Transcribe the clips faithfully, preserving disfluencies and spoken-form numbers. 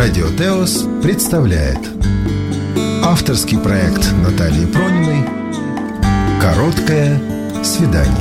Радио Теос представляет авторский проект Натальи Прониной «Короткое свидание».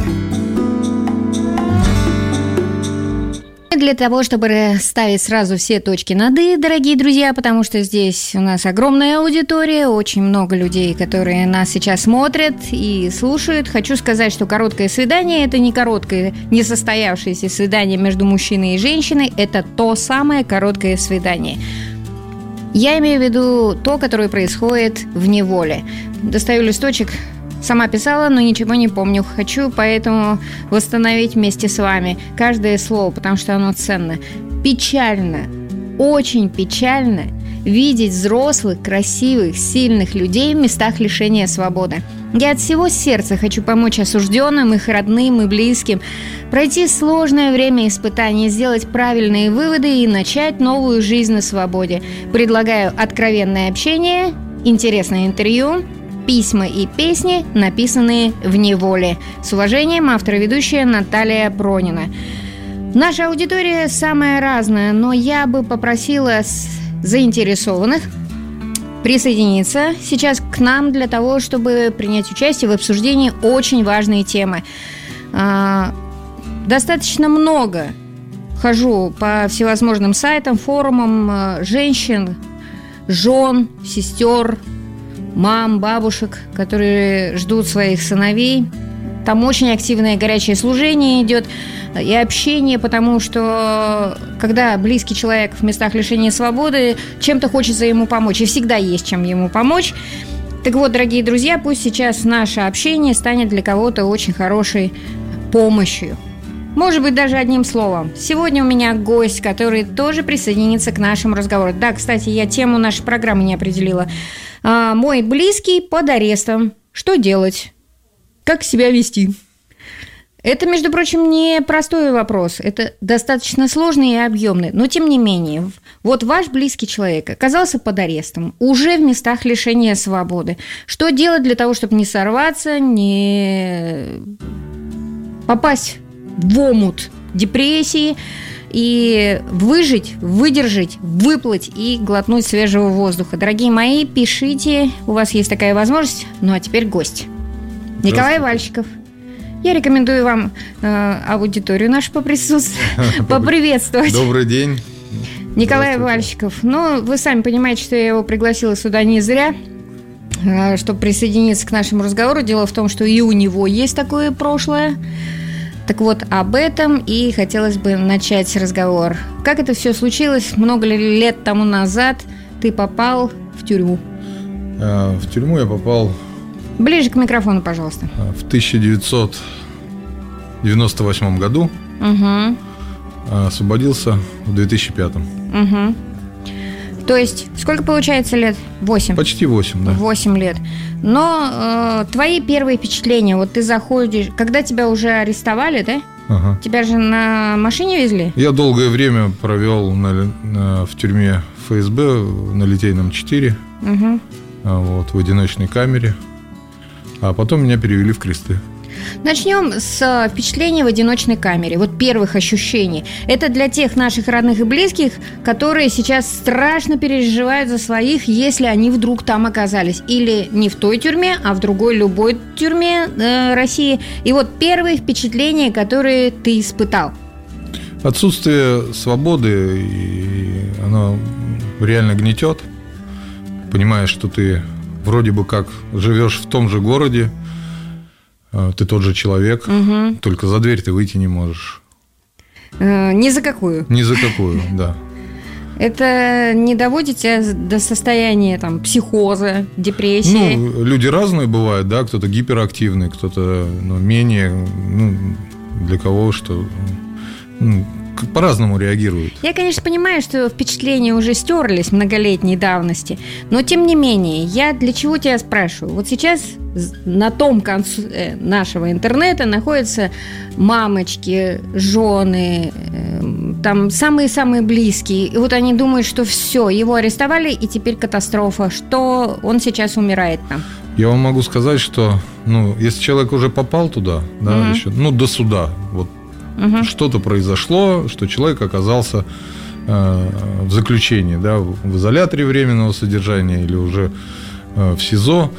Для того, чтобы расставить сразу все точки над «и», дорогие друзья, потому что здесь у нас огромная аудитория, очень много людей, которые нас сейчас смотрят и слушают. Хочу сказать, что короткое свидание – это не короткое, не состоявшееся свидание между мужчиной и женщиной, это то самое короткое свидание. Я имею в виду то, которое происходит в неволе. Достаю листочек. Сама писала, но ничего не помню. Хочу поэтому восстановить вместе с вами каждое слово, потому что оно ценно. Печально, очень печально видеть взрослых, красивых, сильных людей в местах лишения свободы. Я от всего сердца хочу помочь осужденным, их родным и близким пройти сложное время испытаний, сделать правильные выводы и начать новую жизнь на свободе. Предлагаю откровенное общение, интересное интервью, письма и песни, написанные в неволе. С уважением, автор и ведущая Наталья Пронина. Наша аудитория самая разная, но я бы попросила заинтересованных присоединиться сейчас к нам для того, чтобы принять участие в обсуждении очень важной темы. Достаточно много хожу по всевозможным сайтам, форумам женщин, жен, сестер, мам, бабушек, которые ждут своих сыновей. Там очень активное горячее служение идет и общение, потому что когда близкий человек в местах лишения свободы, чем-то хочется ему помочь, и всегда есть чем ему помочь. Так вот, дорогие друзья, пусть сейчас наше общение станет для кого-то очень хорошей помощью. Может быть, даже одним словом. Сегодня у меня гость, который тоже присоединится к нашему разговору. Да, кстати, я тему нашей программы не определила. А, мой близкий под арестом. Что делать? Как себя вести? Это, между прочим, не простой вопрос. Это достаточно сложный и объемный. Но, тем не менее, вот ваш близкий человек оказался под арестом, уже в местах лишения свободы. Что делать для того, чтобы не сорваться, не попасть в омут депрессии и выжить, выдержать, выплыть и глотнуть свежего воздуха? Дорогие мои, пишите, у вас есть такая возможность. Ну а теперь гость. Николай Вальщиков. Я рекомендую вам э, аудиторию нашу поприсутствовать, поприветствовать. Добрый день. Николай Вальщиков. Ну, вы сами понимаете, что я его пригласила сюда не зря, э, чтобы присоединиться к нашему разговору. Дело в том, что и у него есть такое прошлое. Так вот, об этом и хотелось бы начать разговор. Как это все случилось? Много лет тому назад ты попал в тюрьму? В тюрьму я попал... Ближе к микрофону, пожалуйста. В тысяча девятьсот девяносто восьмом году. Угу. Освободился в две тысячи пятом. Угу. То есть, сколько получается лет? Восемь? Почти восемь, да. Восемь лет. Но э, твои первые впечатления, вот ты заходишь, когда тебя уже арестовали, да? Ага. Тебя же на машине везли? Я долгое время провел на, на, в тюрьме эф эс бэ на Литейном четыре, угу. вот, в одиночной камере, а потом меня перевели в Кресты. Начнем с впечатления в одиночной камере, вот первых ощущений. Это для тех наших родных и близких, которые сейчас страшно переживают за своих, если они вдруг там оказались. Или не в той тюрьме, а в другой любой тюрьме э, России. И вот первые впечатления, которые ты испытал. Отсутствие свободы, и оно реально гнетет. Понимаешь, что ты вроде бы как живешь в том же городе, ты тот же человек, угу. Только за дверь ты выйти не можешь. Э, ни за какую. Ни за какую, да. Это не доводит тебя до состояния там, психоза, депрессии? Ну, люди разные бывают, да, кто-то гиперактивный, кто-то ну, менее, ну, для кого что... Ну, по-разному реагируют. Я, конечно, понимаю, что впечатления уже стерлись многолетней давности, но, тем не менее, я для чего тебя спрашиваю? Вот сейчас на том конце нашего интернета находятся мамочки, жены, там самые-самые близкие, и вот они думают, что все, его арестовали, и теперь катастрофа, что он сейчас умирает там. Я вам могу сказать, что, ну, если человек уже попал туда, да, угу. еще, ну, до суда, вот, угу. что-то произошло, что человек оказался в заключении, да, в изоляторе временного содержания или уже в СИЗО,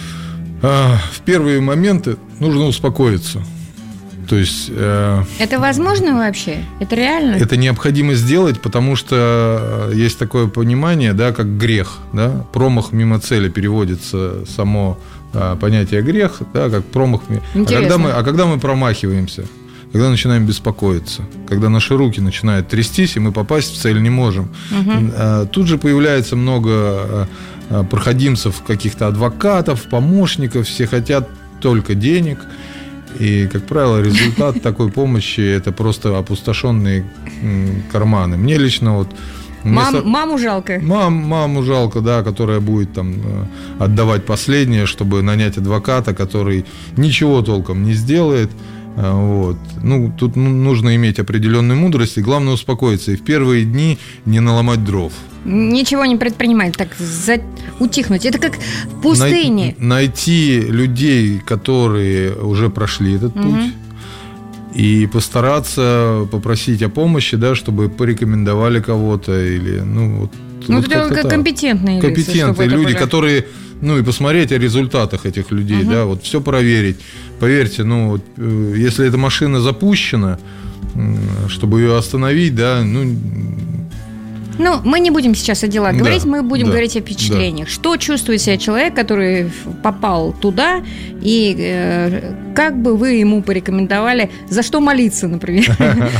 в первые моменты нужно успокоиться. То есть, это возможно вообще? Это реально? Это необходимо сделать, потому что есть такое понимание, да, как грех. Да? Промах мимо цели переводится само понятие грех, да, как промах. А когда, мы, а когда мы промахиваемся? Когда начинаем беспокоиться, когда наши руки начинают трястись, и мы попасть в цель не можем. Угу. Тут же появляется много проходимцев, каких-то адвокатов, помощников, все хотят только денег. И, как правило, результат такой помощи – это просто опустошенные карманы. Мне лично вот… Мам, со... Маму жалко. Мам, маму жалко, да, которая будет там отдавать последнее, чтобы нанять адвоката, который ничего толком не сделает. Вот. Ну, тут нужно иметь определенную мудрость, и главное успокоиться. И в первые дни не наломать дров. Ничего не предпринимать, так за... утихнуть. Это как в пустыне. Най- найти людей, которые уже прошли этот угу. путь, и постараться попросить о помощи, да, чтобы порекомендовали кого-то. Или, ну, вот, ну вот это как компетентные люди. Компетентные люди, были... которые... Ну, и посмотреть о результатах этих людей, угу. да, вот все проверить. Поверьте, ну, вот, если эта машина запущена, чтобы ее остановить, да, ну... Ну, мы не будем сейчас о делах говорить, да, мы будем да, говорить о впечатлениях. Да. Что чувствует себя человек, который попал туда, и э, как бы вы ему порекомендовали, за что молиться, например?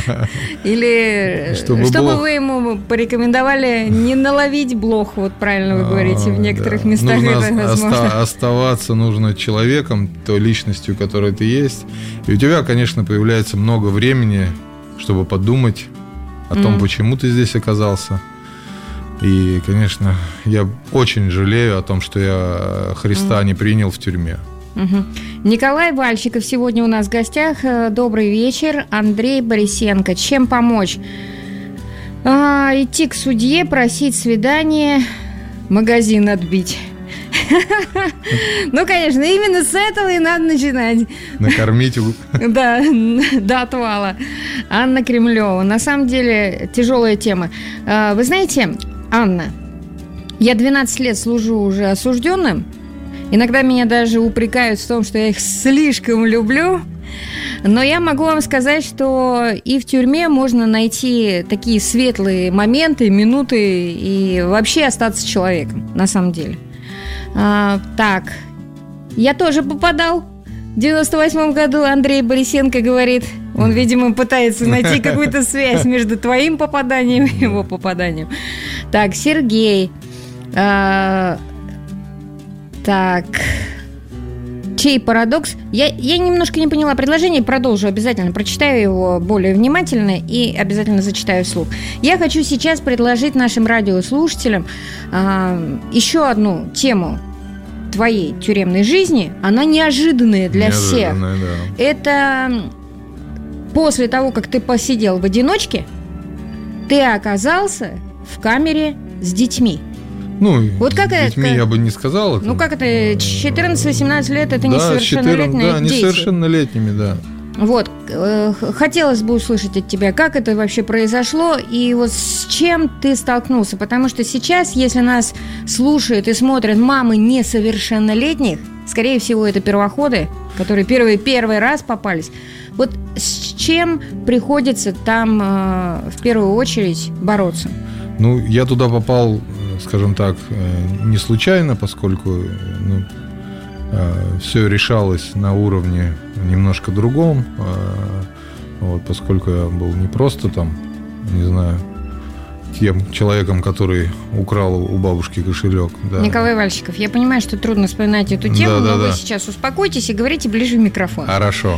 Или чтобы вы ему порекомендовали не наловить блох, вот правильно вы говорите, в некоторых местах это возможно. Оставаться нужно человеком, той личностью, которой ты есть. И у тебя, конечно, появляется много времени, чтобы подумать о том, mm. почему ты здесь оказался. И, конечно, я очень жалею о том, что я Христа mm. не принял в тюрьме. Mm-hmm. Николай Вальчиков сегодня у нас в гостях. Добрый вечер. Андрей Борисенко. Чем помочь? А, идти к судье, просить свидание, магазин отбить. Ну, конечно, именно с этого и надо начинать. Накормить. Да, до отвала. Анна Кремлева. На самом деле, тяжелая тема. Вы знаете, Анна, я двенадцать лет служу уже осужденным. Иногда меня даже упрекают в том, что я их слишком люблю. Но я могу вам сказать, что и в тюрьме можно найти такие светлые моменты, минуты и вообще остаться человеком, на самом деле. А, так, я тоже попадал в девяносто восьмом году, Андрей Борисенко говорит. Он, видимо, пытается найти какую-то связь между твоим попаданием и его попаданием. Так, Сергей. А, так, чей парадокс? Я, я немножко не поняла предложение, продолжу обязательно, прочитаю его более внимательно и обязательно зачитаю вслух. Я хочу сейчас предложить нашим радиослушателям а, еще одну тему твоей тюремной жизни. Она неожиданная для неожиданная, всех. Да. Это после того, как ты посидел в одиночке, ты оказался в камере с детьми. Ну, вот как с это, детьми как, я бы не сказал. Это, ну, как это, четырнадцать-восемнадцать лет, это да, несовершеннолетние да, дети. Да, несовершеннолетними, да. Вот, хотелось бы услышать от тебя, как это вообще произошло и вот с чем ты столкнулся. Потому что сейчас, если нас слушают и смотрят мамы несовершеннолетних, скорее всего, это первоходы, которые первый, первый раз попались. Вот с чем приходится там в первую очередь бороться? Ну, я туда попал, скажем так, не случайно, поскольку ну, все решалось на уровне немножко другом, вот, поскольку я был не просто там, не знаю, тем человеком, который украл у бабушки кошелек. Да. Николай Вальчиков, я понимаю, что трудно вспоминать эту тему, да, да, но да. Вы сейчас успокойтесь и говорите ближе в микрофон. Хорошо.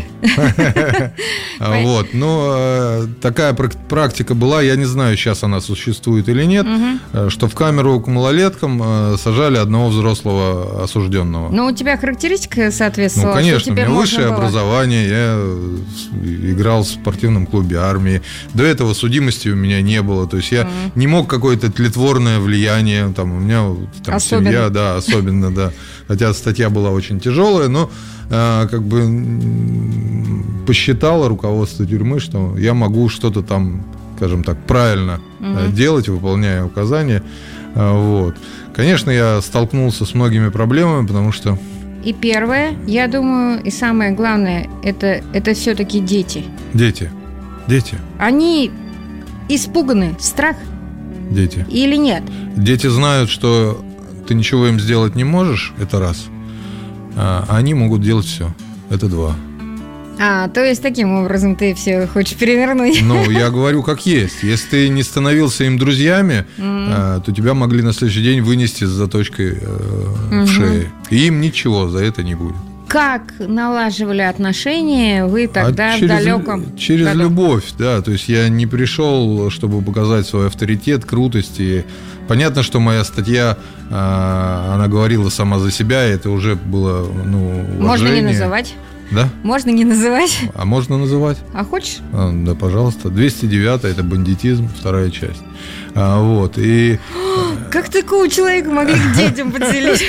Вот, но такая практика была, я не знаю, сейчас она существует или нет, что в камеру к малолеткам сажали одного взрослого осужденного. Но у тебя характеристика соответствовала? Ну, конечно, у меня высшее образование, я играл в спортивном клубе армии, до этого судимости у меня не было, то есть я не мог какое-то тлетворное влияние, там у меня там, семья, да, особенно, да. Хотя статья была очень тяжелая, но а, как бы посчитало руководство тюрьмы, что я могу что-то там скажем так, правильно угу. делать, выполняя указания. Вот. Конечно, я столкнулся с многими проблемами, потому что... И первое, я думаю, и самое главное, это, это все-таки дети. Дети. Дети. Они испуганы, страх. Дети. Или нет? Дети знают, что ты ничего им сделать не можешь, это раз. А они могут делать все. Это два. А, то есть таким образом ты все хочешь перевернуть? Ну, я говорю как есть. Если ты не становился им друзьями, mm-hmm. то тебя могли на следующий день вынести с заточкой э, mm-hmm. в шее. И им ничего за это не будет. Как налаживали отношения вы тогда а в через, далеком Через году? любовь, да. То есть я не пришел, чтобы показать свой авторитет, крутость. И понятно, что моя статья, она говорила сама за себя, и это уже было, ну, уважение. Можно не называть? Да? Можно не называть? А можно называть? А хочешь? А, да, пожалуйста. двести девятая это бандитизм, вторая часть. А, вот, и... Как такого человека могли к детям подселить?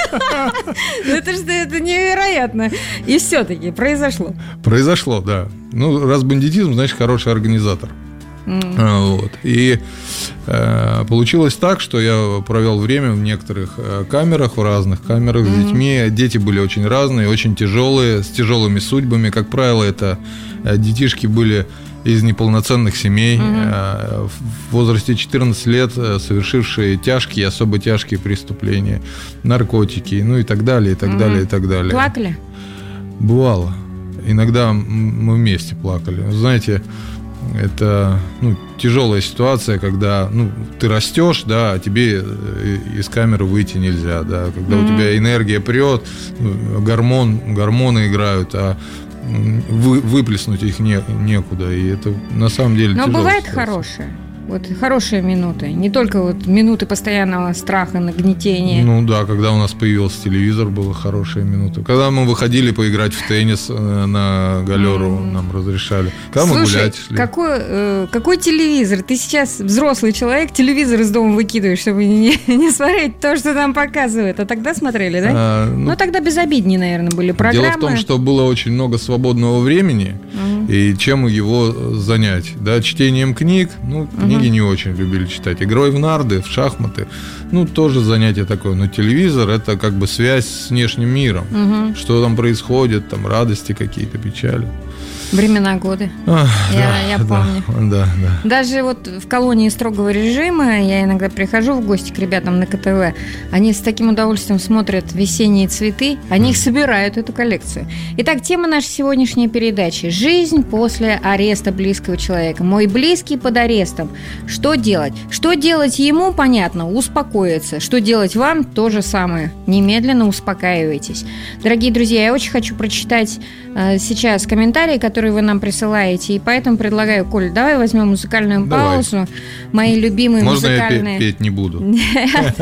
Это что, это невероятно. И все-таки произошло. Произошло, да. Ну, раз бандитизм, значит, хороший организатор. Mm. Вот. И э, получилось так, что я провел время в некоторых э, камерах, в разных камерах mm-hmm. с детьми. Дети были очень разные, очень тяжелые, с тяжелыми судьбами. Как правило, это э, детишки были из неполноценных семей, mm-hmm. э, в возрасте четырнадцати лет э, совершившие тяжкие, особо тяжкие преступления, наркотики, ну и так далее, и так mm-hmm. далее, и так далее. Плакали? Бывало. Иногда мы вместе плакали. Знаете, это, ну, тяжелая ситуация, когда, ну, ты растешь, да, а тебе из камеры выйти нельзя, да, когда mm-hmm. у тебя энергия прет, гормон, гормоны играют, а вы, выплеснуть их не, некуда, и это на самом деле тяжело. Но бывает хорошее. Вот хорошие минуты, не только вот минуты постоянного страха, нагнетения. Ну да, когда у нас появился телевизор, было хорошие минуты. Когда мы выходили поиграть в теннис на галеру, mm. нам разрешали. Когда Слушай, мы гулять шли. Какой, э, какой телевизор? Ты сейчас взрослый человек, телевизор из дома выкидываешь, чтобы не, не смотреть то, что там показывают. А тогда смотрели, да? А, ну, ну тогда безобиднее, наверное, были программы. Дело в том, что было очень много свободного времени, mm. и чем его занять? Да, чтением книг, ну, книги mm. не очень любили читать. Игрой в нарды, в шахматы, ну, тоже занятие такое. Но телевизор – это как бы связь с внешним миром. Угу. Что там происходит, там радости какие-то, печали. Времена годы. А, я, да, я помню. Да, да. Даже вот в колонии строгого режима я иногда прихожу в гости к ребятам на ка тэ вэ. Они с таким удовольствием смотрят «Весенние цветы». Они их собирают, эту коллекцию. Итак, тема нашей сегодняшней передачи – жизнь после ареста близкого человека. Мой близкий под арестом. Что делать? Что делать ему, понятно, успокоиться. Что делать вам, то же самое. Немедленно успокаивайтесь. Дорогие друзья, я очень хочу прочитать э, сейчас комментарии, которые вы нам присылаете, и поэтому предлагаю, Коль, давай возьмем музыкальную давай. паузу. Мои любимые Можно музыкальные... Можно я петь не буду? Нет.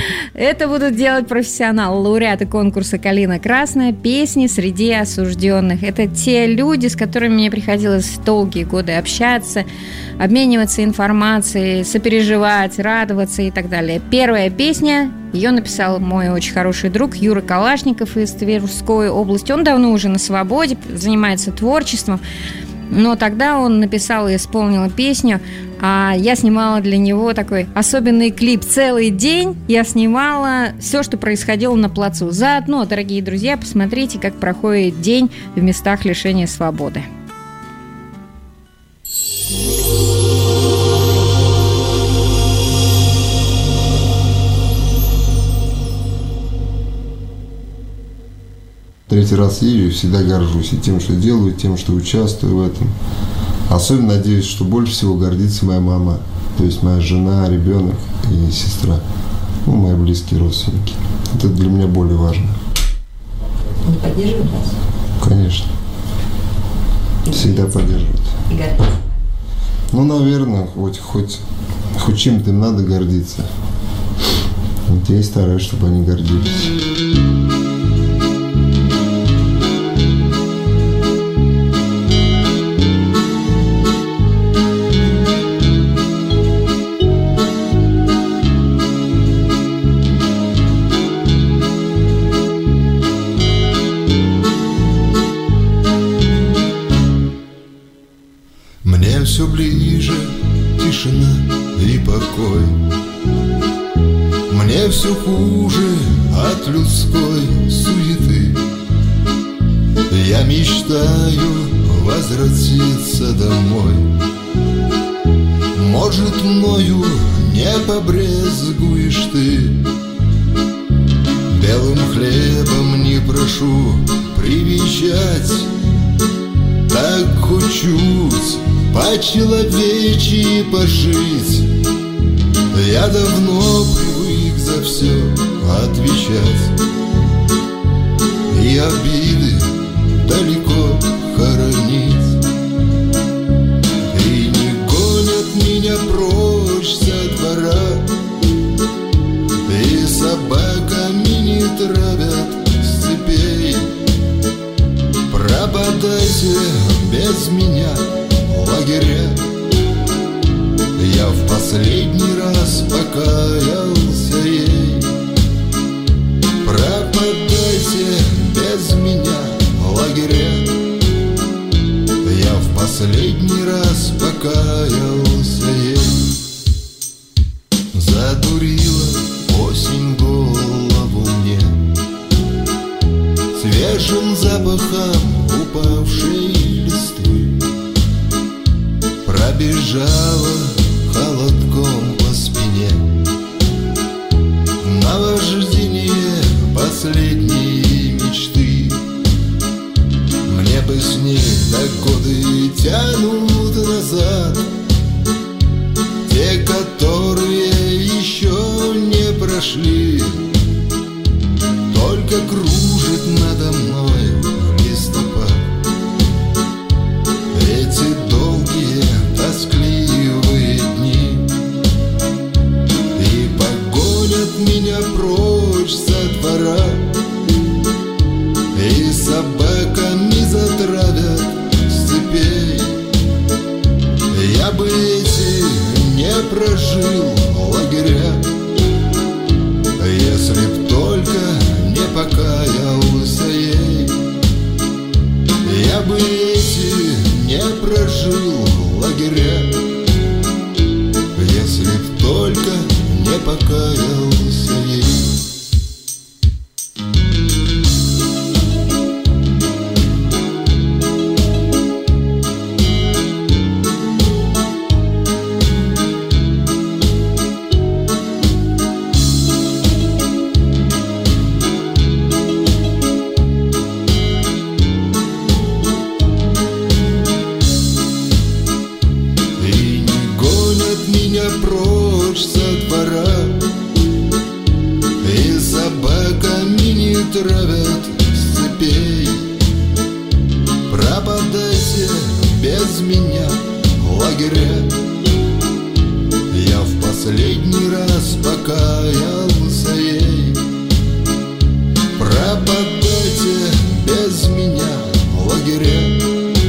Это будут делать профессионалы, лауреаты конкурса «Калина Красная», песни среди осужденных. Это те люди, с которыми мне приходилось долгие годы общаться, обмениваться информацией, сопереживать, радоваться и так далее. Первая песня, ее написал мой очень хороший друг Юра Калашников из Тверской области. Он давно уже на свободе, занимается творчеством, но тогда он написал и исполнил песню, а я снимала для него такой особенный клип. Целый день я снимала все, что происходило на плацу. Заодно, дорогие друзья, посмотрите, как проходит день в местах лишения свободы. Третий раз езжу и всегда горжусь и тем, что делаю, и тем, что участвую в этом. Особенно надеюсь, что больше всего гордится моя мама, то есть моя жена, ребенок и сестра, ну, мои близкие родственники. Это для меня более важно. Они поддерживают вас? Конечно. И всегда гордится. Поддерживают. И гордятся? Ну, наверное, хоть, хоть, хоть чем-то им надо гордиться. Вот я и стараюсь, чтобы они гордились. Все ближе покой. Мне все хуже от людской суеты. Я мечтаю возвратиться домой. Может, мною не побрезгуешь ты. Белым хлебом не прошу привечать. Так хочусь по-человечьи пожить. Я давно привык за все отвечать. И обиды далеко хоронить. И не гонят меня прочь со двора. И собаками не травят с цепей. Пропадайте без меня, лагеря. Я в последний раз покаялся ей. Пропадайте без меня, лагеря. Я в последний раз покаялся ей. Задурила осень голову мне свежим запахом упавшей листвы. Пробежала холодком по спине наваждение последней мечты. Мне бы с ней так годы тянут назад, те, которые еще не прошли. Только кружит надо мной листопад. Эти долгие тоскливые дни. И погонят меня прочь со двора. И собаками затравят с цепей. Я бы эти не прожил лагеря, если б только не покаялся ей. Я бы эти не прожил лагеря, если б только не покаялся ей. Прочь со двора. И собаками не травят с цепей. Пропадайте без меня, лагеря. Я в последний раз покаялся ей. Пропадайте без меня, лагеря.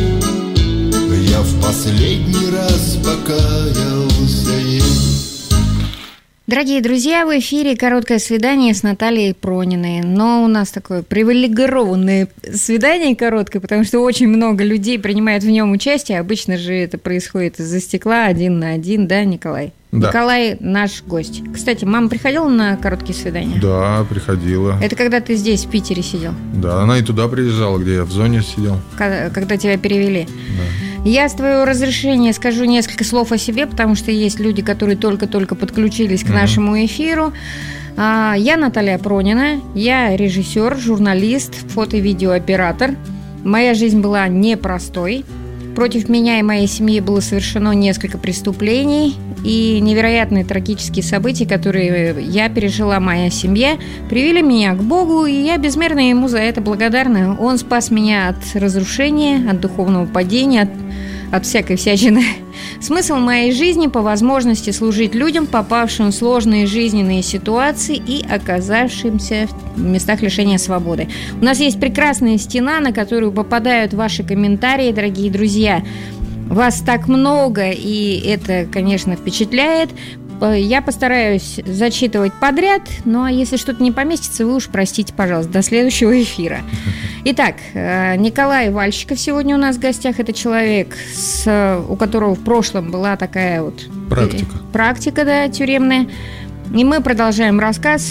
Я в последний раз покаялся ей. Дорогие друзья, в эфире «Короткое свидание» с Натальей Прониной. Но у нас такое привилегированное свидание короткое, потому что очень много людей принимают в нем участие. Обычно же это происходит из-за стекла, один на один, да, Николай? Да. Николай наш гость. Кстати, мама приходила на короткие свидания? Да, приходила. Это когда ты здесь, в Питере, сидел? Да, она и туда приезжала, где я в зоне сидел. Когда, когда тебя перевели? Да. Я, с твоего разрешения, скажу несколько слов о себе, потому что есть люди, которые только-только подключились к mm-hmm. нашему эфиру. Я Наталья Пронина, я режиссер, журналист, фото- и видеооператор. Моя жизнь была непростой. Против меня и моей семьи было совершено несколько преступлений и невероятные трагические события, которые я пережила, моя семья, привели меня к Богу, и я безмерно ему за это благодарна. Он спас меня от разрушения, от духовного падения, от, от всякой всячины. Смысл моей жизни по возможности служить людям, попавшим в сложные жизненные ситуации и оказавшимся в местах лишения свободы. У нас есть прекрасная стена, на которую попадают ваши комментарии, дорогие друзья. Вас так много, и это, конечно, впечатляет. Я постараюсь зачитывать подряд, ну а если что-то не поместится, вы уж простите, пожалуйста, до следующего эфира. Итак, Николай Вальщиков сегодня у нас в гостях. Это человек, с, у которого в прошлом была такая вот... Практика. Практика, да, тюремная. И мы продолжаем рассказ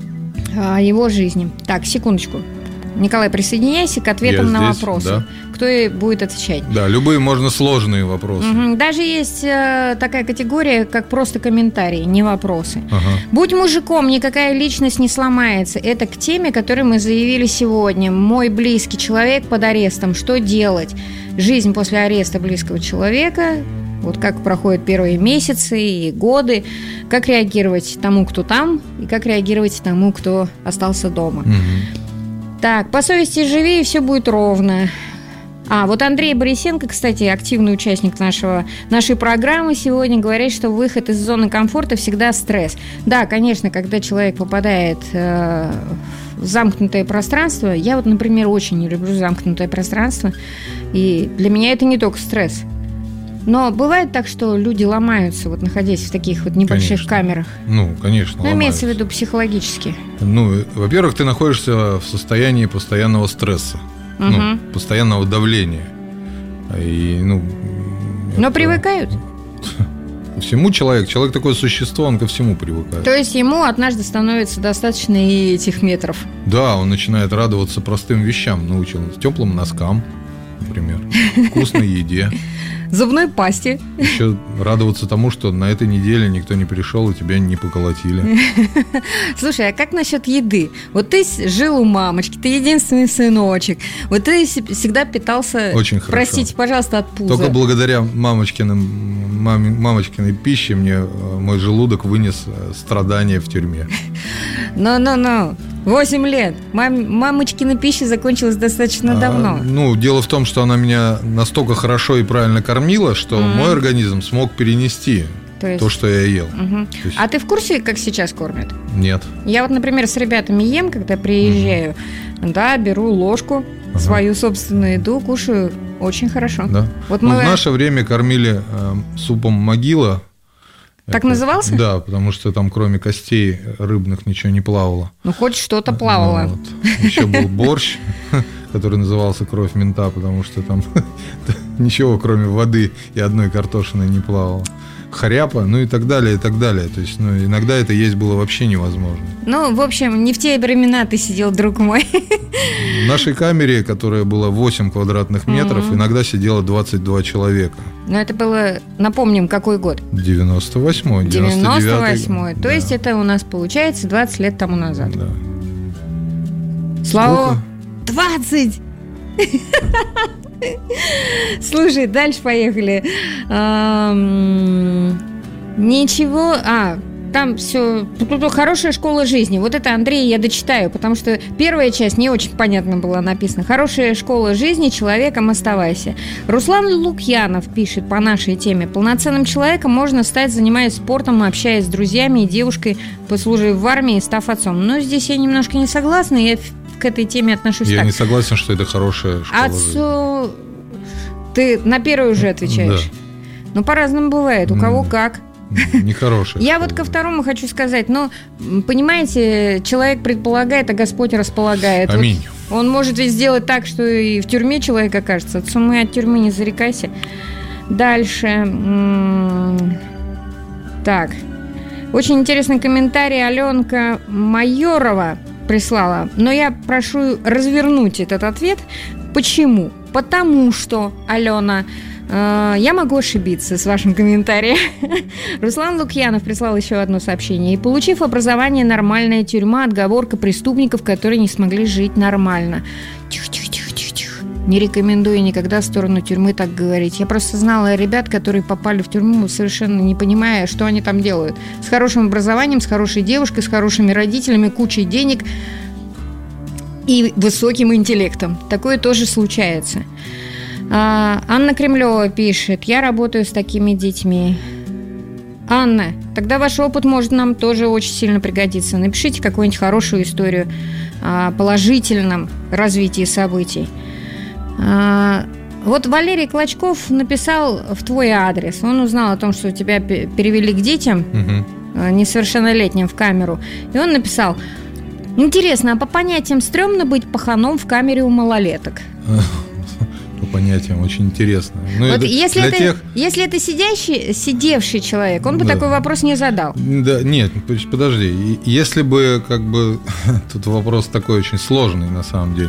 о его жизни. Так, секундочку. Николай, присоединяйся к ответам Я на здесь, вопросы. Да. Кто и будет отвечать? Да, любые, можно, сложные вопросы. Угу. Даже есть э, такая категория, как просто комментарии, не вопросы. Ага. Будь мужиком, никакая личность не сломается. Это к теме, которую мы заявили сегодня. Мой близкий человек под арестом. Что делать? Жизнь после ареста близкого человека. Вот как проходят первые месяцы и годы. Как реагировать тому, кто там, и как реагировать тому, кто остался дома. Угу. Так, по совести живи, и все будет ровно. А, вот Андрей Борисенко, кстати, активный участник нашего, нашей программы сегодня, говорит, что выход из зоны комфорта всегда стресс. Да, конечно, когда человек попадает э, в замкнутое пространство, я вот, например, очень не люблю замкнутое пространство, и для меня это не только стресс. Но бывает так, что люди ломаются, вот находясь в таких вот небольших Конечно. камерах. Ну, конечно, Ну, имеется в ломаются. виду психологически. Ну, во-первых, ты находишься в состоянии постоянного стресса, Угу. ну, постоянного давления. И, ну, Но это- привыкают? Ко всему человек, человек такое существо, он ко всему привыкает. То есть ему однажды становится достаточно и этих метров. Да, он начинает радоваться простым вещам, научился теплым носкам, например, вкусной еде. Зубной пасте. Еще радоваться тому, что на этой неделе никто не пришел и тебя не поколотили. Слушай, а как насчет еды? Вот ты с- жил у мамочки, ты единственный сыночек. Вот ты с- всегда питался, Очень хорошо. простите, пожалуйста, от пуза. Только благодаря мамочкиным, маме- мамочкиной пище мне э, мой желудок вынес э, страдания в тюрьме. Ну-ну-ну, восемь лет. Мам- мамочкина пища закончилась достаточно А, давно. ну, дело в том, что она меня настолько хорошо и правильно кормила, что Мгм. мой организм смог перенести То есть... то, что я ел. Мгм. То есть- А ты в курсе, как сейчас кормят? Нет. Я вот, например, с ребятами ем, когда приезжаю, да, беру ложку, Ага. свою собственную еду, кушаю очень хорошо. Да. Вот Ну, мы... в наше время кормили э, супом могила. Так Это- назывался? Да, потому что там кроме костей рыбных ничего не плавало. Ну, хоть что-то плавало. Вот. Еще был борщ, который назывался «Кровь мента», потому что там ничего, кроме воды и одной картошины, не плавало. Хряпа, ну и так далее, и так далее. То есть, ну, иногда это есть было вообще невозможно. Ну, в общем, не в те времена ты сидел, друг мой. В нашей камере, которая была восемь квадратных метров, Мгм. иногда сидело двадцать два человека. Но это было, напомним, какой год? девяносто восьмой, девяносто девятый. девяносто восьмой. То Да. есть это у нас получается двадцать лет тому назад. Да. Слава двадцать! Слушай, дальше поехали. Ам, Ничего. А, там все. Хорошая школа жизни. Вот это, Андрей, я дочитаю, потому что первая часть не очень понятно была написана. Хорошая школа жизни, человеком оставайся. Руслан Лукьянов пишет по нашей теме. Полноценным человеком можно стать, занимаясь спортом, общаясь с друзьями и девушкой, послужив в армии и став отцом. Но здесь я немножко не согласна, я к этой теме отношусь Я так. не согласен, что это хорошая школа жизни. Отцу... Ты на первую уже отвечаешь? Да. Ну, по-разному бывает, у кого М. как. Нехорошая Я школа вот ко жизни. второму хочу сказать, ну, м, понимаете, человек предполагает, а Господь располагает. Вот Аминь. он может ведь сделать так, что и в тюрьме человек окажется. От суммы от тюрьмы не зарекайся. Дальше. М, Так. Очень интересный комментарий Аленка Майорова прислала. Но я прошу развернуть этот ответ. Почему? Потому что, Алена, э, я могу ошибиться с вашим комментарием. Руслан Лукьянов прислал еще одно сообщение. И получив образование, нормальная тюрьма, отговорка преступников, которые не смогли жить нормально. Тихо, тихо, тихо, тихо, тихо. Не рекомендую никогда в сторону тюрьмы так говорить. Я просто знала ребят, которые попали в тюрьму, совершенно не понимая, что они там делают. С хорошим образованием, с хорошей девушкой, с хорошими родителями, кучей денег и высоким интеллектом. Такое тоже случается. А, Анна Кремлева пишет: я работаю с такими детьми. Анна, тогда ваш опыт может нам тоже очень сильно пригодиться. Напишите какую-нибудь хорошую историю о положительном развитии событий. А, вот Валерий Клочков написал в твой адрес. Он узнал о том, что тебя перевели к детям. Мгм. несовершеннолетним в камеру. И он написал: интересно, а по понятиям стрёмно быть паханом в камере у малолеток? По понятиям очень интересно. Ну, вот это если, это, тех... если это сидящий, сидевший человек, он бы да. такой вопрос не задал. Да, нет, подожди. Если бы, как бы, тут вопрос такой очень сложный на самом деле.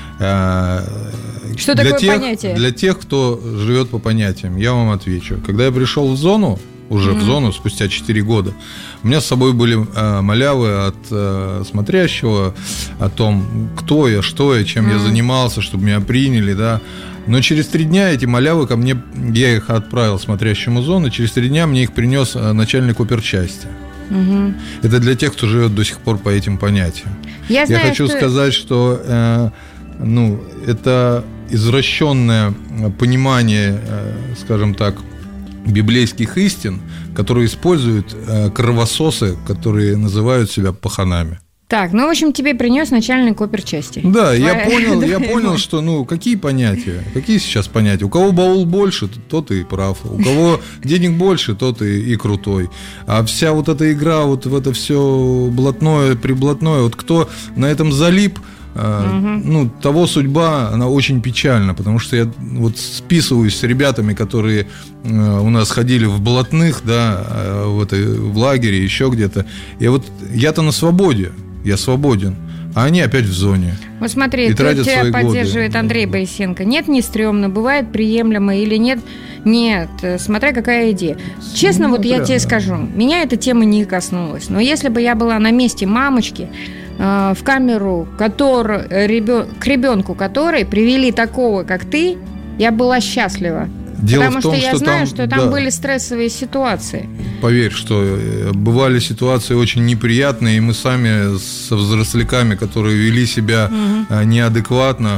Что для такое тех, понятие? Для тех, кто живет по понятиям, я вам отвечу. Когда я пришел в зону, уже mm-hmm. в зону спустя четыре года, у меня с собой были э, малявы от э, смотрящего о том, кто я, что я, чем mm-hmm. я занимался, чтобы меня приняли, да. Но через три дня эти малявы ко мне, я их отправил смотрящему зону, через три дня мне их принес начальник оперчасти. Угу. Это для тех, кто живет до сих пор по этим понятиям. Я, я знаю, хочу что... сказать, что э, ну, это извращенное понимание, э, скажем так, библейских истин, которые используют э, кровососы, которые называют себя паханами. Так, ну, в общем, тебе принес начальник оперчасти. Да, Твоя... я понял, я понял, что, ну, какие понятия, какие сейчас понятия. У кого баул больше, тот и прав. У кого денег больше, тот и, и крутой. А вся вот эта игра, вот в это все блатное, приблатное, вот кто на этом залип, Uh-huh. ну, того судьба, она очень печальна, потому что я вот списываюсь с ребятами, которые у нас ходили в блатных, да, в, этой, в лагере, еще где-то. И вот я-то на свободе, я свободен, а они опять в зоне. Вот смотри, тут тебя поддерживает годы. Андрей Борисенко. Нет, не стрёмно, бывает приемлемо или нет? Нет, смотря какая идея. Честно, ну, вот прям, я тебе да. скажу, меня эта тема не коснулась. Но если бы я была на месте мамочки, в камеру, который, ребен, к ребенку которой привели такого, как ты, я была счастлива. Дело Потому в том, что я что знаю, там, что там да. были стрессовые ситуации. Поверь, что бывали ситуации очень неприятные, и мы сами со взросляками, которые вели себя угу. неадекватно,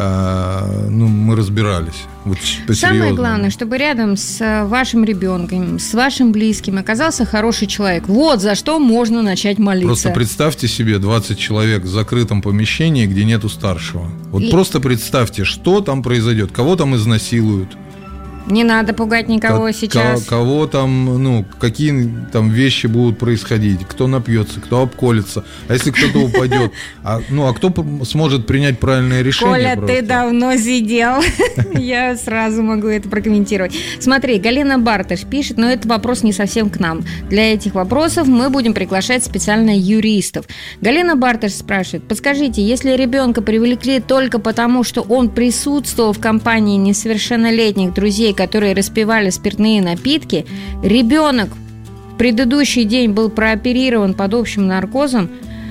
ну, мы разбирались. Вот самое главное, чтобы рядом с вашим ребенком, с вашим близким оказался хороший человек. Вот за что можно начать молиться. Просто представьте себе двадцать человек в закрытом помещении, где нету старшего. Вот и... просто представьте, что там произойдет, кого там изнасилуют. Не надо пугать никого К- сейчас. Кого там, ну, какие там вещи будут происходить, кто напьется, кто обколется, а если кто-то упадет, а, ну, а кто сможет принять правильное решение? Коля, просто? Ты давно сидел, я сразу могу это прокомментировать. Смотри, Галина Бартыш пишет, но это вопрос не совсем к нам. Для этих вопросов мы будем приглашать специально юристов. Галина Бартыш спрашивает, подскажите, если ребенка привлекли только потому, что он присутствовал в компании несовершеннолетних друзей, которые распивали спиртные напитки, ребенок в предыдущий день был прооперирован под общим наркозом,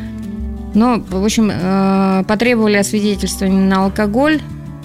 но, в общем, потребовали освидетельствования на алкоголь,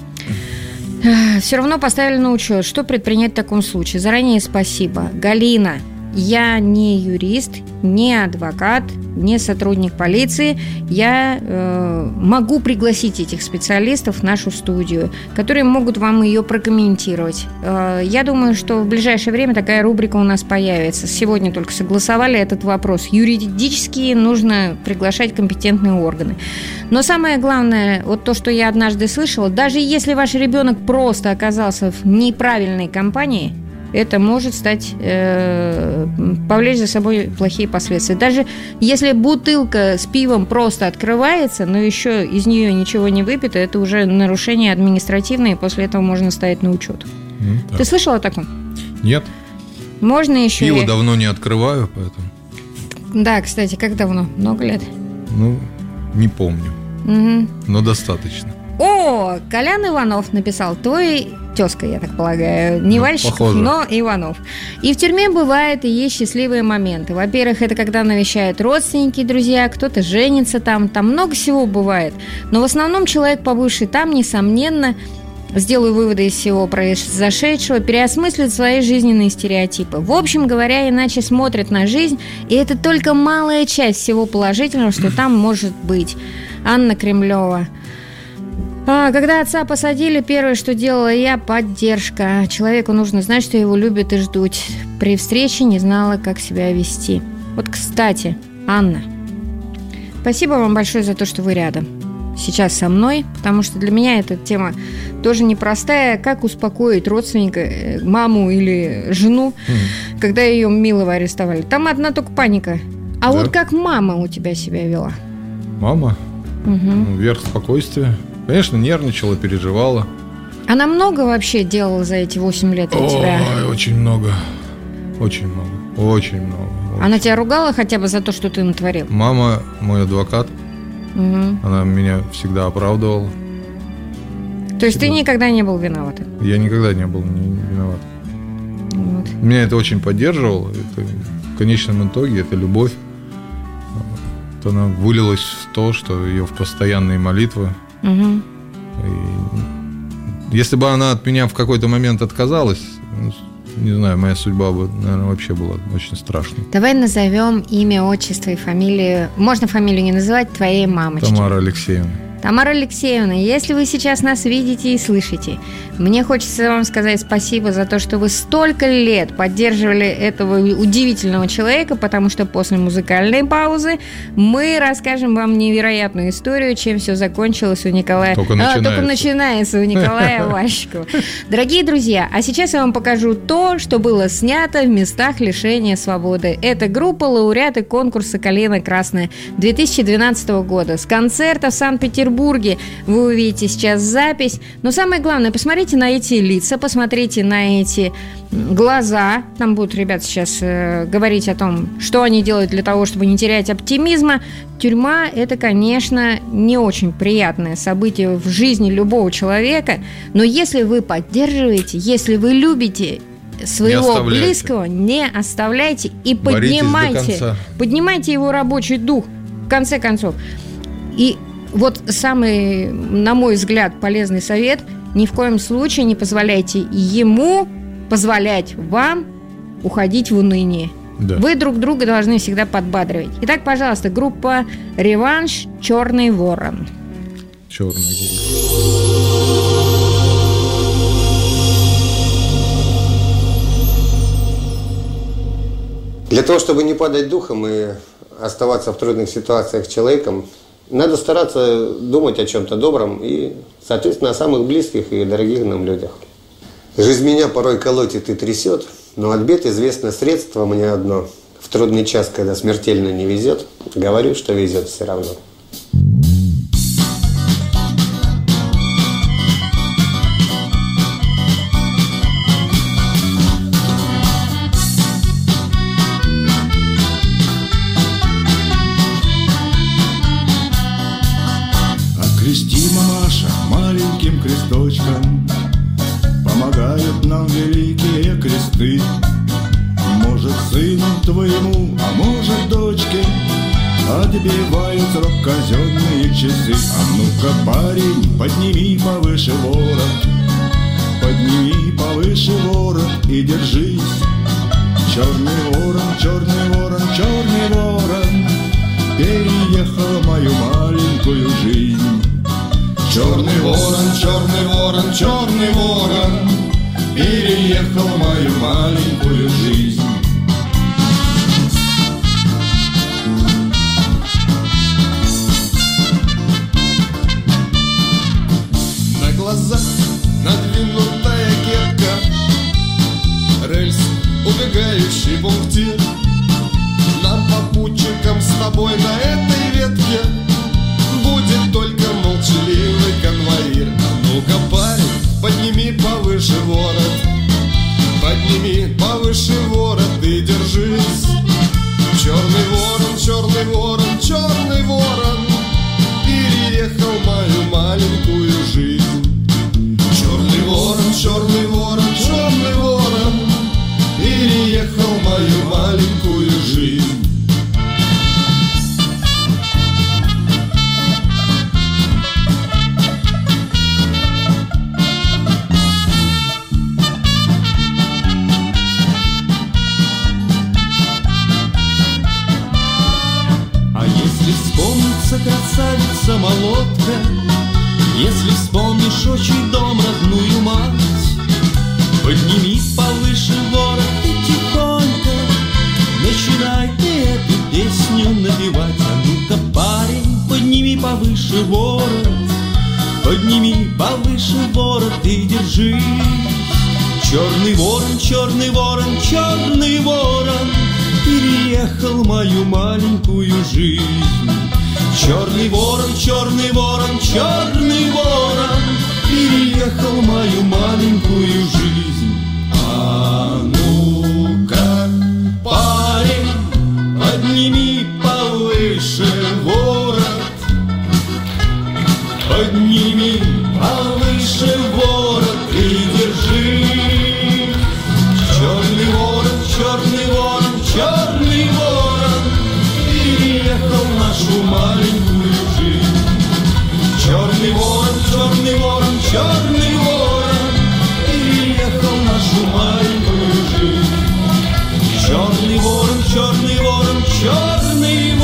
все равно поставили на учет. Что предпринять в таком случае? Заранее спасибо. Галина, я не юрист, не адвокат, не сотрудник полиции. Я э, могу пригласить этих специалистов в нашу студию, которые могут вам ее прокомментировать. Э, я думаю, что в ближайшее время такая рубрика у нас появится. Сегодня только согласовали этот вопрос. Юридически нужно приглашать компетентные органы. Но самое главное, вот то, что я однажды слышала, даже если ваш ребенок просто оказался в неправильной компании, это может стать, э, повлечь за собой плохие последствия. Даже если бутылка с пивом просто открывается, но еще из нее ничего не выпито, это уже нарушение административное, и после этого можно ставить на учет. Mm, Ты слышал о таком? Нет. Можно еще... Пиво давно не открываю, поэтому... Да, кстати, как давно? Много лет? Ну, не помню. Угу. Но достаточно. О, Колян Иванов написал, твой тезка, я так полагаю, не ну, Вальщиков, похоже. Но Иванов. И в тюрьме бывают и есть счастливые моменты. Во-первых, это когда навещают родственники, друзья, кто-то женится там, там много всего бывает. Но в основном человек, побывший там, несомненно, сделаю выводы из всего произошедшего, переосмыслит свои жизненные стереотипы. В общем говоря, иначе смотрят на жизнь, и это только малая часть всего положительного, что там может быть. Анна Кремлева. А, когда отца посадили, первое, что делала я, поддержка. Человеку нужно знать, что его любят и ждут. При встрече не знала, как себя вести. Вот, кстати, Анна, спасибо вам большое за то, что вы рядом. сейчас со мной, потому что для меня эта тема тоже непростая. Как успокоить родственника, маму или жену, mm. когда ее Милова арестовали? Там одна только паника. А да. вот как мама у тебя себя вела? Мама? Угу. Ну, верх спокойствия. Конечно, нервничала, переживала. Она много вообще делала за эти восемь лет для тебя? Ой, очень много. Очень много. Очень много. Очень. Она тебя ругала хотя бы за то, что ты натворил? Мама мой адвокат. Угу. Она меня всегда оправдывала. То есть всегда. Ты никогда не был виноват? Я никогда не был не виноват. Вот. Меня это очень поддерживало. Это, в конечном итоге это любовь. Вот она вылилась в то, что ее в постоянные молитвы. Угу. И если бы она от меня в какой-то момент отказалась, не знаю, моя судьба бы, наверное, вообще была очень страшной. Давай назовем имя, отчество и фамилию. Можно фамилию не называть, твоей мамочки. Тамара Алексеевна. Тамара Алексеевна, если вы сейчас нас видите и слышите, мне хочется вам сказать спасибо за то, что вы столько лет поддерживали этого удивительного человека, потому что после музыкальной паузы мы расскажем вам невероятную историю, чем все закончилось у Николая. Только а, начинается. Только начинается у Николая Ващикова. Дорогие друзья, а сейчас я вам покажу то, что было снято в местах лишения свободы. Это группа лауреаты конкурса «Калина Красная» две тысячи двенадцатого года. С концерта в Санкт-Петербурге вы увидите сейчас запись. Но самое главное, посмотрите на эти лица, посмотрите на эти глаза. Там будут ребята сейчас э, говорить о том, что они делают для того, чтобы не терять оптимизма. Тюрьма – это, конечно, не очень приятное событие в жизни любого человека. Но если вы поддерживаете, если вы любите своего не близкого, не оставляйте и поднимайте, поднимайте его рабочий дух, в конце концов. И вот самый, на мой взгляд, полезный совет: ни в коем случае не позволяйте ему позволять вам уходить в уныние. Да. Вы друг друга должны всегда подбадривать. Итак, пожалуйста, группа «Реванш», «Черный ворон». Черный ворон. Для того, чтобы не падать духом и оставаться в трудных ситуациях человеком, надо стараться думать о чем-то добром и, соответственно, о самых близких и дорогих нам людях. Жизнь меня порой колотит и трясет, но от бед известно средство мне одно. В трудный час, когда смертельно не везет, говорю, что везет все равно. Крести, мамаша, маленьким кресточком помогают нам великие кресты. Может, сыну твоему, а может, дочке отбивают срок казенные часы. А ну-ка, парень, подними повыше ворот, подними повыше ворот и держись. Черный ворон, черный ворон, черный ворон переехал мою маленькую жизнь. Черный ворон, черный ворон, черный ворон переехал мою маленькую жизнь. На глазах надвинутая кепка, рельс, убегающий бухте. Нам, попутчикам, с тобой на этой ветке будет только молчаливый конвоир. А ну-ка, парень, подними повыше ворот, подними повыше ворот и держись. Черный ворон, черный ворон, черный ворон переехал мою маленькую жизнь. Черный ворон, черный ворон, черный ворон переехал мою маленькую жизнь. Красавица молодка, если вспомнишь отчий дом, родную мать, подними повыше ворот и тихонько начинай ты эту песню напевать. А ну-ка, парень, подними повыше ворот, повыше ворот и держись. Черный ворон, черный ворон, черный ворон переехал мою маленькую жизнь. Черный ворон, черный ворон, черный ворон переехал мою маленькую жизнь. А ну-ка, парень, подними повыше ворот, подними повыше ворот и держи. Черный ворон, черный ворон, черный ворон переехал нашу маленькую жизнь. Черный ворон, черный ворон, черный ворон переехал нашу маленькую жизнь. Черный ворон, черный ворон, черный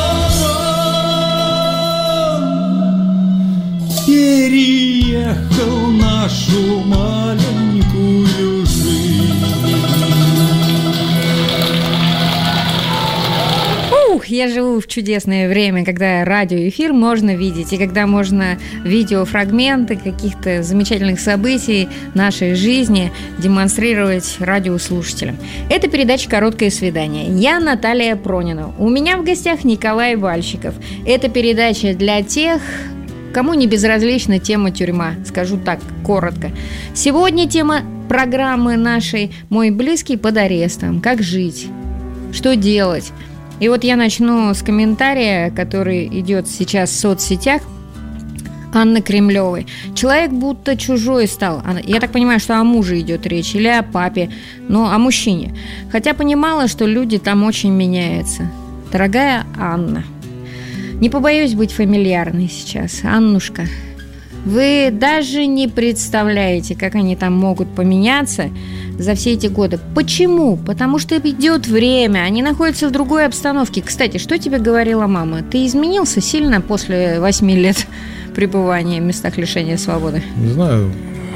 ворон переехал нашу маленькую жизнь. Ух, я живу в чудесное время, когда радиоэфир можно видеть, и когда можно видеофрагменты каких-то замечательных событий нашей жизни демонстрировать радиослушателям. Это передача «Короткое свидание». Я Наталья Пронина. У меня в гостях Николай Вальщиков. Это передача для тех, кому не безразлична тема тюрьма, скажу так, коротко. Сегодня тема программы нашей «Мой близкий под арестом». Как жить? Что делать? И вот я начну с комментария, который идет сейчас в соцсетях, Анны Кремлевой. Человек будто чужой стал. Я так понимаю, что о муже идет речь, или о папе, но о мужчине. Хотя понимала, что люди там очень меняются. Дорогая Анна, не побоюсь быть фамильярной сейчас. Аннушка, вы даже не представляете, как они там могут поменяться за все эти годы. Почему? Потому что идет время, они находятся в другой обстановке. Кстати, что тебе говорила мама? Ты изменился сильно после восьми лет пребывания в местах лишения свободы? Не знаю.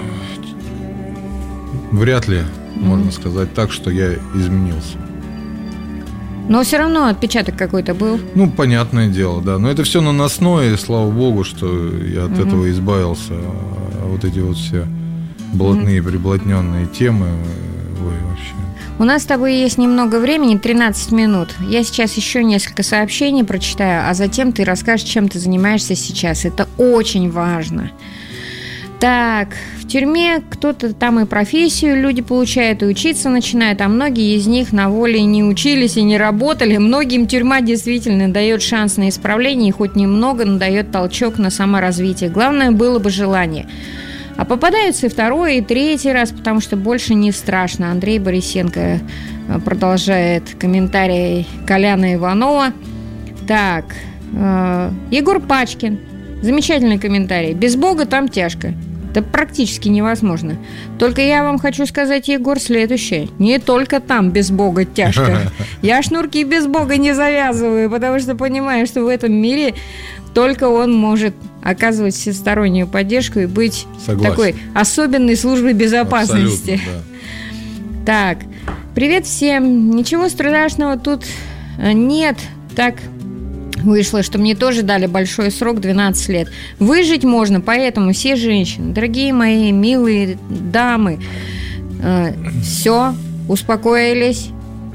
Вряд ли можно сказать так, что я изменился. Но все равно отпечаток какой-то был. Ну, понятное дело, да. Но это все наносное, и слава богу, что я от угу. этого избавился. А вот эти вот все блатные, угу. приблотненные темы, ой, вообще. У нас с тобой есть немного времени, тринадцать минут. Я сейчас еще несколько сообщений прочитаю, а затем ты расскажешь, чем ты занимаешься сейчас. Это очень важно. Так, в тюрьме кто-то там и профессию люди получают, и учиться начинают, а многие из них на воле не учились и не работали. Многим тюрьма действительно дает шанс на исправление и хоть немного, но дает толчок на саморазвитие. Главное было бы желание. А попадаются и второй, и третий раз, потому что больше не страшно. Андрей Борисенко продолжает комментарий Коляна Иванова. Так, э, Егор Пачкин. Замечательный комментарий. Без Бога там тяжко. Это практически невозможно. Только я вам хочу сказать, Егор, следующее. Не только там без Бога тяжко. Я шнурки без Бога не завязываю, потому что понимаю, что в этом мире только он может оказывать всестороннюю поддержку и быть Согласен. Такой особенной службой безопасности. Да. Так, привет всем. Ничего страшного тут нет. Так вышло, что мне тоже дали большой срок, двенадцать лет. Выжить можно, поэтому все женщины, дорогие мои милые дамы, э, все, успокоились,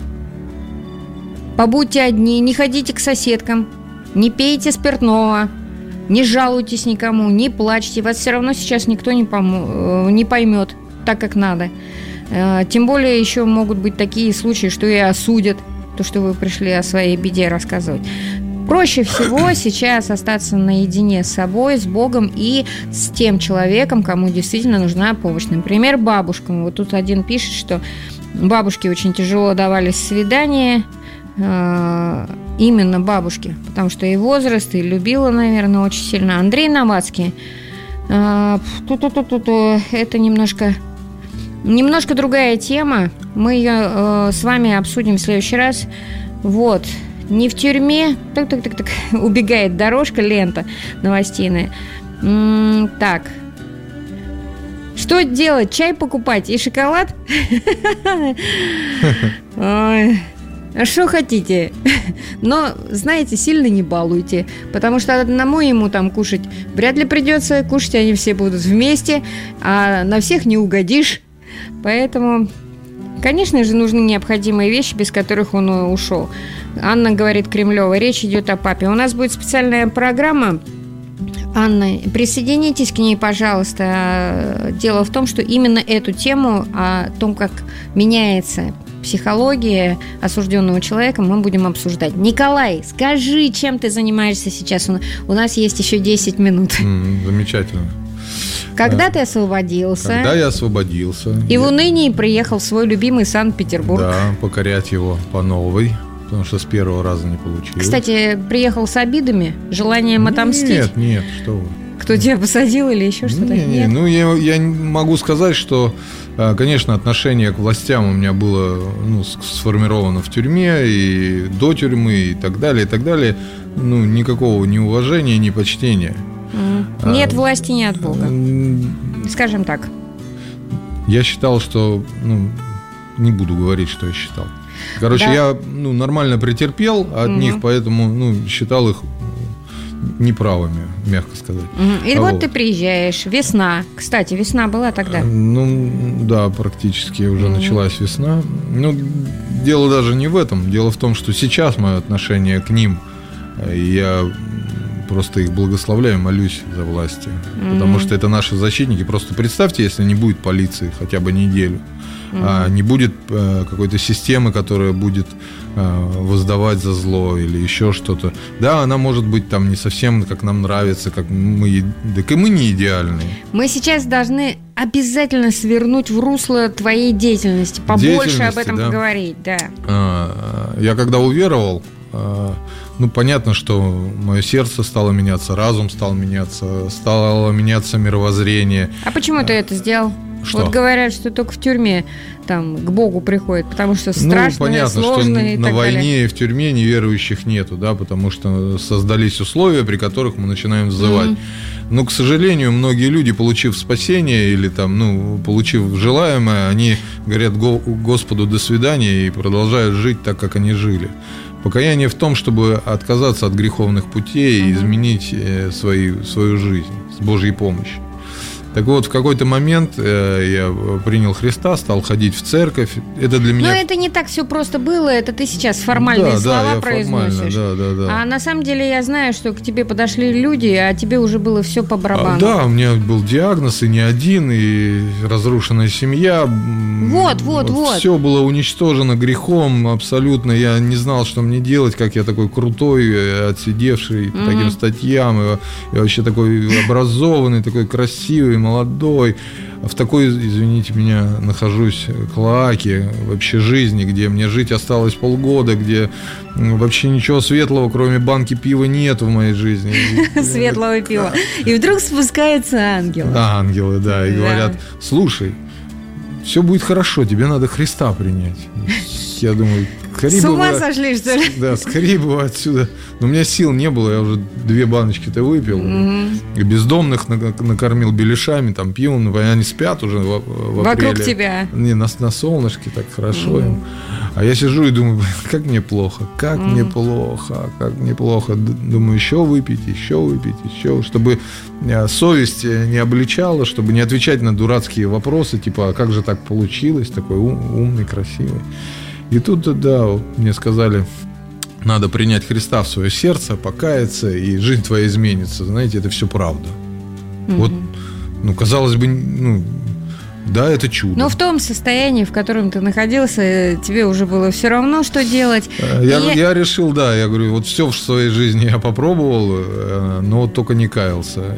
побудьте одни, не ходите к соседкам, не пейте спиртного, не жалуйтесь никому, не плачьте, вас все равно сейчас никто не, помо- не поймет так, как надо. Э, тем более еще могут быть такие случаи, что и осудят, то, что вы пришли о своей беде рассказывать. Проще всего сейчас остаться наедине с собой, с Богом и с тем человеком, кому действительно нужна помощь. Например, бабушкам. Вот тут один пишет, что бабушке очень тяжело давались свидания, э, именно бабушке, потому что и возраст, и любила, наверное, очень сильно. Андрей Новацкий. Э, это немножко, немножко другая тема. Мы ее э, с вами обсудим в следующий раз. Вот. Не в тюрьме. Так-так-так-так. Убегает дорожка, лента новостейная. М-м, так. Что делать? Чай покупать и шоколад? Что хотите. Но, знаете, сильно не балуйте, потому что одному ему там кушать вряд ли придется. Кушать они все будут вместе, а на всех не угодишь. Поэтому, конечно же, нужны необходимые вещи, без которых он ушел. Анна говорит, Кремлева, речь идет о папе. У нас будет специальная программа. Анна, присоединитесь к ней, пожалуйста. Дело в том, что именно эту тему о том, как меняется психология осужденного человека, мы будем обсуждать. Николай, скажи, чем ты занимаешься сейчас? У нас есть еще десять минут. Mm, замечательно. Когда ты освободился? Когда я освободился. И я... в унынии приехал в свой любимый Санкт-Петербург. Да, покорять его по новой, потому что с первого раза не получилось. Кстати, приехал с обидами, желанием отомстить? Нет, нет, что вы. Кто тебя посадил или еще что-то? Не, не, ну я, я могу сказать, что, конечно, отношение к властям у меня было ну, сформировано в тюрьме и до тюрьмы и так далее, и так далее. Ну, никакого ни уважения, ни почтения. Mm. Нет а, власти, не от Бога. Скажем так. Я считал, что... Ну, не буду говорить, что я считал. Короче, да. я ну, нормально претерпел от mm-hmm. них, поэтому ну, считал их неправыми, мягко сказать. Mm-hmm. И а вот, вот ты приезжаешь, весна. Кстати, весна была тогда? Ну, да, практически уже mm-hmm. началась весна. Ну, дело даже не в этом. Дело в том, что сейчас мое отношение к ним, я просто их благословляю, молюсь за власти. Mm-hmm. Потому что это наши защитники. Просто представьте, если не будет полиции хотя бы неделю. Mm-hmm. А не будет э, какой-то системы, которая будет э, воздавать за зло или еще что-то. Да, она может быть там не совсем как нам нравится, как мы, так и мы не идеальные. Мы сейчас должны обязательно свернуть в русло твоей деятельности, побольше деятельности, об этом да. поговорить, да. А, я когда уверовал, а, ну понятно, что мое сердце стало меняться, разум стал меняться, стало меняться мировоззрение. А почему ты это сделал? Что? Вот говорят, что только в тюрьме там к Богу приходит, потому что страшно, ну, понятно, сложно что и на так войне далее. И в тюрьме неверующих нету, да, потому что создались условия, при которых мы начинаем взывать. Mm-hmm. Но, к сожалению, многие люди, получив спасение или там, ну, получив желаемое, они говорят Господу до свидания и продолжают жить так, как они жили. Покаяние в том, чтобы отказаться от греховных путей mm-hmm. и изменить свои, свою жизнь с Божьей помощью. Так вот, в какой-то момент э, я принял Христа, стал ходить в церковь. Это для меня... Но это не так все просто было, это ты сейчас формальные да, слова да, произносишь. Да, да, да. А на самом деле я знаю, что к тебе подошли люди, а тебе уже было все по барабану. А, да, у меня был диагноз, и не один, и разрушенная семья. Вот, вот, вот. Все было уничтожено грехом абсолютно. Я не знал, что мне делать, как я такой крутой, отсидевший mm-hmm. таким статьям, и, и вообще такой образованный, такой красивый, молодой, в такой, извините меня, нахожусь клоаке вообще жизни, где мне жить осталось полгода, где вообще ничего светлого, кроме банки пива, нет в моей жизни. Светлого пива. И вдруг спускаются ангелы. Ангелы, да, и говорят, слушай, все будет хорошо, тебе надо Христа принять. Я думаю, скорее с ума бы, сошли, что ли? Да, скорее бы отсюда. Но у меня сил не было, я уже две баночки-то выпил. Mm-hmm. И бездомных накормил беляшами, там, пивом. Они спят уже в, в апреле. Вокруг тебя. Не, на, на солнышке так хорошо mm-hmm. им. А я сижу и думаю, как мне плохо, как mm-hmm. мне плохо, как мне плохо. Думаю, еще выпить, еще выпить, еще. Чтобы совесть не обличала, чтобы не отвечать на дурацкие вопросы, типа, а как же так получилось, такой ум, умный, красивый. И тут, да, мне сказали, надо принять Христа в свое сердце, покаяться, и жизнь твоя изменится. Знаете, это все правда. Mm-hmm. Вот, ну, казалось бы, ну, да, это чудо. Но в том состоянии, в котором ты находился, тебе уже было все равно, что делать. Я, я... я решил, да, я говорю, вот все в своей жизни я попробовал, но только не каялся.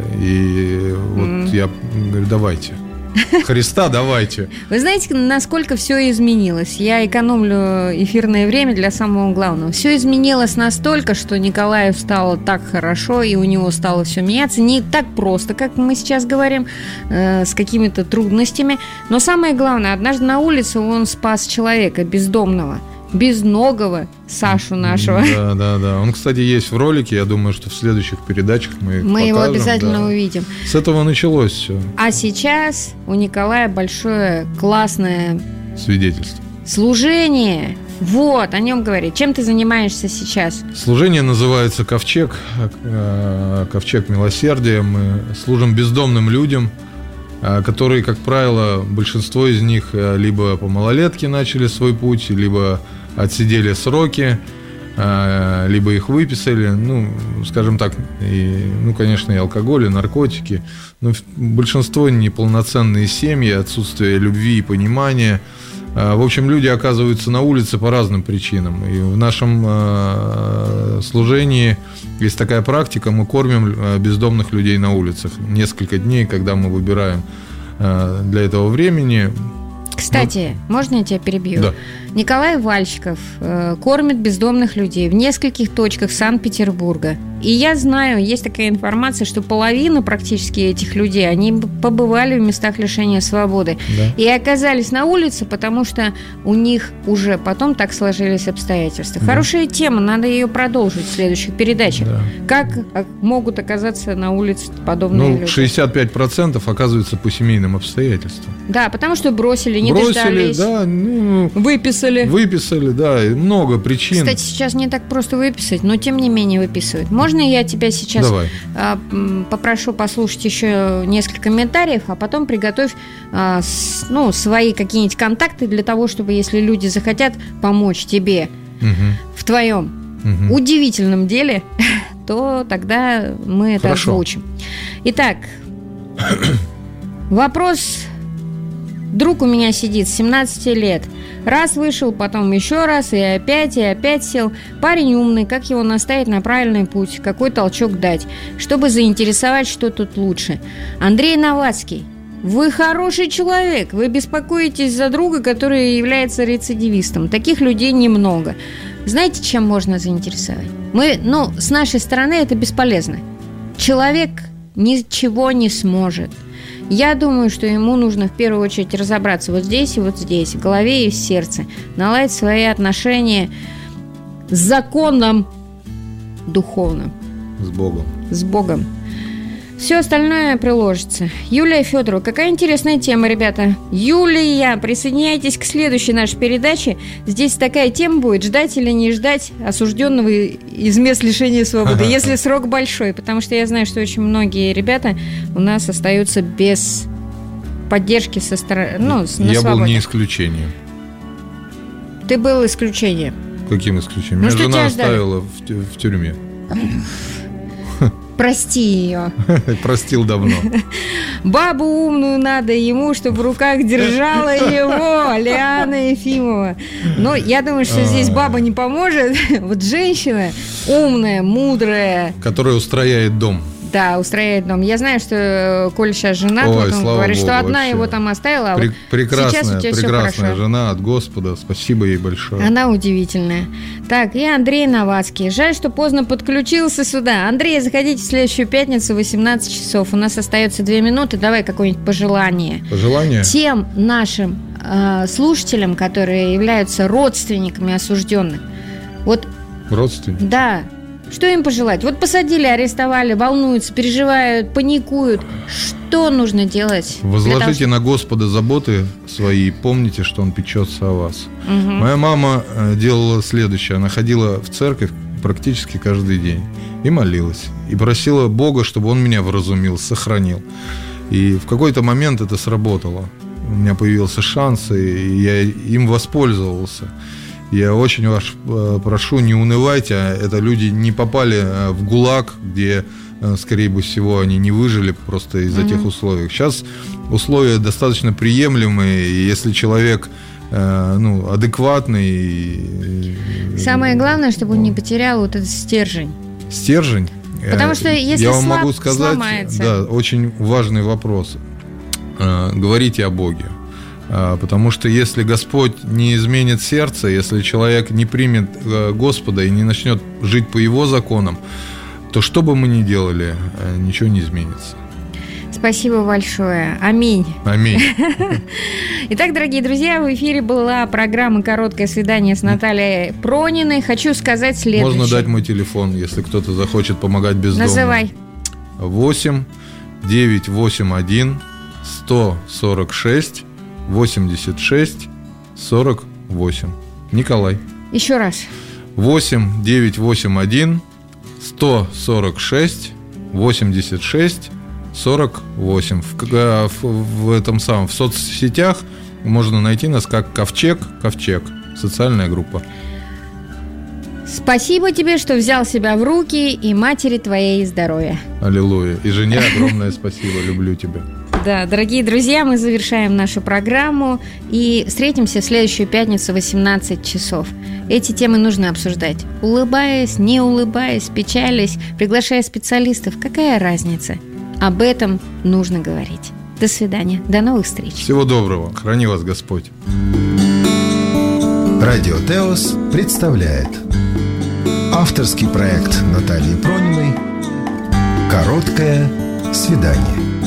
И вот mm-hmm. я говорю, давайте. Христа давайте. Вы знаете, насколько все изменилось? Я экономлю эфирное время для самого главного. Все изменилось настолько, что Николаю стало так хорошо, и у него стало все меняться. Не так просто, как мы сейчас говорим, э, с какими-то трудностями. Но самое главное, однажды на улице он спас человека бездомного, безногого Сашу нашего. Да, да, да. Он, кстати, есть в ролике. Я думаю, что в следующих передачах мы их Мы покажем, его обязательно да. увидим. С этого началось все. А сейчас у Николая большое, классное свидетельство. Служение Вот, о нем говорит. Чем ты занимаешься сейчас? Служение называется «Ковчег», э, «Ковчег милосердия». Мы служим бездомным людям, э, которые, как правило, большинство из них э, либо по малолетке начали свой путь, либо отсидели сроки, э, либо их выписали. Ну, скажем так, и, ну, конечно, и алкоголь, и наркотики. Но большинство неполноценные семьи, отсутствие любви и понимания. В общем, люди оказываются на улице по разным причинам. И в нашем э, служении есть такая практика: мы кормим бездомных людей на улицах несколько дней, когда мы выбираем э, для этого времени. Кстати, ну, можно я тебя перебью? Да. Николай Вальчиков э, кормит бездомных людей в нескольких точках Санкт-Петербурга. И я знаю, есть такая информация, что половина практически этих людей, они побывали в местах лишения свободы. Да. И оказались на улице, потому что у них уже потом так сложились обстоятельства. Да. Хорошая тема, надо ее продолжить в следующих передачах. Да. Как могут оказаться на улице подобные ну, люди? шестьдесят пять процентов оказывается по семейным обстоятельствам. Да, потому что бросили, не бросили, дождались. Да, ну, выписали. Выписали, да, и много причин. Кстати, сейчас не так просто выписать, но тем не менее выписывают. Можно я тебя сейчас Давай. а, попрошу послушать еще несколько комментариев, а потом приготовь а, с, ну, свои какие-нибудь контакты для того, чтобы, если люди захотят помочь тебе угу. в твоем угу. удивительном деле, то тогда мы это Хорошо. озвучим. Итак, вопрос. Друг у меня сидит с семнадцати лет. Раз вышел, потом еще раз, и опять, и опять сел. Парень умный, как его наставить на правильный путь, какой толчок дать, чтобы заинтересовать, что тут лучше. Андрей Новацкий, вы хороший человек, вы беспокоитесь за друга, который является рецидивистом. Таких людей немного. Знаете, чем можно заинтересовать? Мы, ну, с нашей стороны это бесполезно. Человек ничего не сможет. Я думаю, что ему нужно в первую очередь разобраться вот здесь и вот здесь, в голове и в сердце, наладить свои отношения с законом духовным. С Богом. С Богом. Все остальное приложится. Юлия Федорова. Какая интересная тема, ребята. Юлия, присоединяйтесь к следующей нашей передаче. Здесь такая тема будет: ждать или не ждать осужденного из мест лишения свободы, если срок большой. Потому что я знаю, что очень многие ребята у нас остаются без поддержки со стороны, ну, на свободе. Я был не исключением. Ты был исключением. Каким исключением? Ну, меня жена ждали? оставила в, в тюрьме. Прости ее. Простил давно. Бабу умную надо ему, чтобы в руках держала его Лиана Ефимова. Но я думаю, что здесь баба не поможет. Вот женщина умная, мудрая, которая устрояет дом. Да, устрояет дом. Я знаю, что Коля сейчас женат, Ой, вот он говорит, Богу, что одна вообще. Его там оставила, а При- вот прекрасная, сейчас у тебя прекрасная все хорошо. Жена от Господа, спасибо ей большое. Она удивительная. Так, и Андрей Новацкий. Жаль, что поздно подключился сюда. Андрей, заходите в следующую пятницу в восемнадцать часов. У нас остается две минуты. Давай какое-нибудь пожелание. Пожелание? Тем нашим э, слушателям, которые являются родственниками осужденных. Вот. Родственники? Да. Что им пожелать? Вот посадили, арестовали, волнуются, переживают, паникуют. Что нужно делать? Возложите того, на Господа заботы свои и помните, что Он печется о вас. Угу. Моя мама делала следующее. Она ходила в церковь практически каждый день и молилась. И просила Бога, чтобы Он меня вразумил, сохранил. И в какой-то момент это сработало. У меня появился шанс, и я им воспользовался. Я очень вас прошу, не унывайте. Это люди не попали в ГУЛАГ, где, скорее всего, они не выжили просто из-за mm-hmm. тех условий. Сейчас условия достаточно приемлемые, и если человек ну, адекватный... Самое главное, чтобы он не потерял вот этот стержень. Стержень? Потому что если я вам слаб, могу сказать, сломается. Да, очень важный вопрос. Говорите о Боге. Потому что если Господь не изменит сердце, если человек не примет Господа и не начнет жить по Его законам, то что бы мы ни делали, ничего не изменится. Спасибо большое. Аминь. Аминь. Итак, дорогие друзья, в эфире была программа «Короткое свидание» с Натальей Прониной. Хочу сказать следующее. Можно дать мой телефон, если кто-то захочет помогать бездомным. Называй. восемь девятьсот восемьдесят один сто сорок шесть восемьдесят шесть сорок восемь. Николай. Еще раз. восемь девятьсот восемьдесят один сто сорок шесть восемьдесят шесть сорок восемь. В, в, в этом самом в соцсетях можно найти нас как Ковчег, Ковчег, социальная группа. Спасибо тебе, что взял себя в руки, и матери твоей здоровья. Аллилуйя. И жене огромное спасибо, люблю тебя. Да, дорогие друзья, мы завершаем нашу программу и встретимся в следующую пятницу в восемнадцать часов. Эти темы нужно обсуждать. Улыбаясь, не улыбаясь, печалясь, приглашая специалистов. Какая разница? Об этом нужно говорить. До свидания. До новых встреч. Всего доброго. Храни вас Господь. Радио Теос представляет авторский проект Натальи Прониной «Короткое свидание».